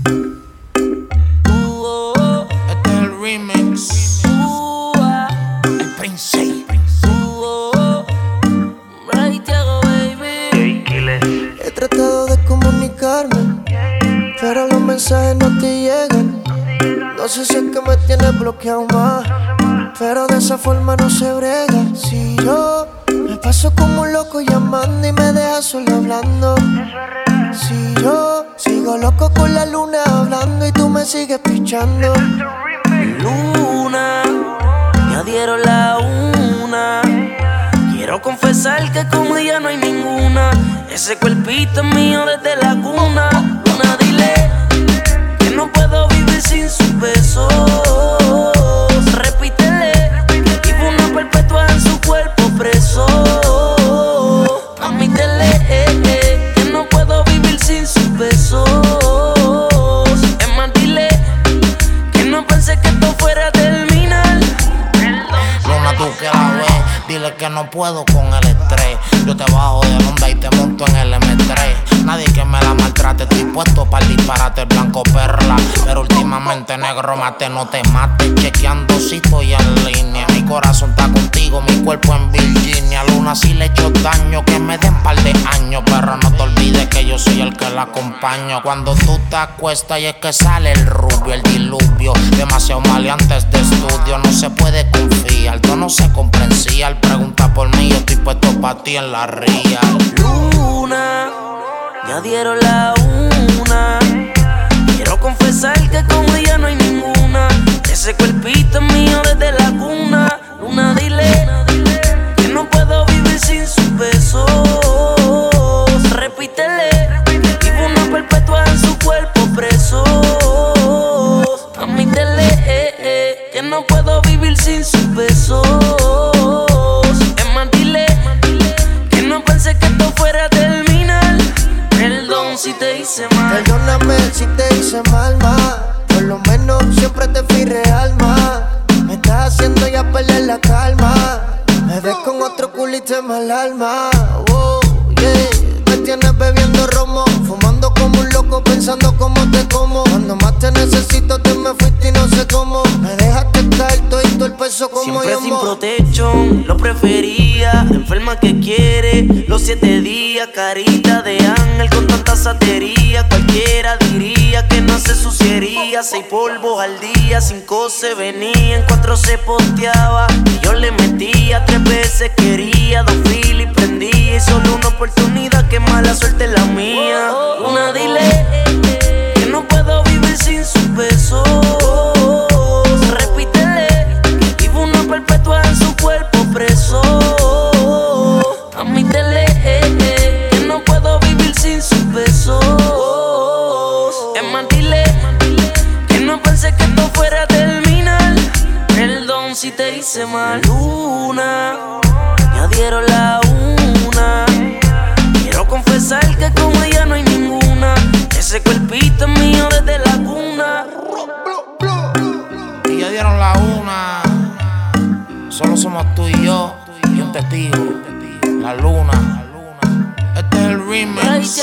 Este es el remix. El Prince. He tratado de comunicarme, pero los mensajes no te llegan. No sé si es que me tienes bloqueado más, pero de esa forma no se brega. Si yo me paso como un loco llamando y me dejas solo hablando. Si yo sigo loco con la luna hablando y tú me sigues pichando. Luna, ya dieron la una. Quiero confesar que como ella no hay ninguna. Ese cuerpito es mío desde la cuna. Luna, dile que no puedo vivir sin sus besos. Repítele que vivo una perpetua en su cuerpo preso. Admítele que no puedo vivir sin sus besos. Es más, dile que no pensé que esto fuera a terminar. Luna, tú que la ves, dile que no puedo con el estrés. Yo te bajo de onda y te monto en el M3. Nadie que me la maltrate, estoy puesto para el disparate, el blanco perla. Pero últimamente, negro, mate, no te mates. Chequeando si estoy en línea. Mi corazón está contigo, mi cuerpo en Virginia. Luna, si le echo daño, que me den par de años. Pero no te olvides que yo soy el que la acompaño. Cuando tú te acuestas y es que sale el rubio, el diluvio. Demasiado maleantes de estudio, no se puede confiar. Tú no se comprensial, pregunta por mí, yo estoy puesto pa' ti en la ría. Luna, ya dieron la una. Quiero confesar que como ella no hay ninguna. Ese cuerpito es mío desde la cuna. Luna, dile que no puedo vivir sin sus besos. Repítele que vivo una perpetua en su cuerpo preso. Admítele que no puedo vivir sin sus besos. Es más, dile que no pensé que esto fuera a terminar. Perdón si te hice mal. Perdóname si te hice mal, ma. Por lo menos siempre te fui real, ma. Me estás haciendo ya perder la calma. Me ves con otro culito en mal alma. Oh, yeah. Me tienes bebiendo romo, fumando como un loco, pensando cómo te como. Cuando más te necesito te me fuiste y no sé cómo. Me dejaste caer todo el peso como siempre yo. Sin protection, lo prefería. Enferma que quiere, los 7 días. Carita de ángel con tanta satería. Cualquiera diría que no se suciería. 6 polvos al día, 5 se venían, 4 se posteaba. Y yo le metía 3 veces quería, 2 filis prendía. Y solo una oportunidad, que mala suerte la mía. Una, dile que no puedo vivir sin sus besos. Repítele que vivo una perpetua en su cuerpo preso. Admítele que no puedo vivir sin sus besos. Es más, dile que no pensé que esto fuera a terminar. Perdón si te hice mal. Luna, ya dieron la una. Quiero confesar que como ella no hay ninguna. Ese cuerpito es mío desde la cuna. Y ya dieron la una. Solo somos tú y yo y un testigo. La luna. Este es el remix.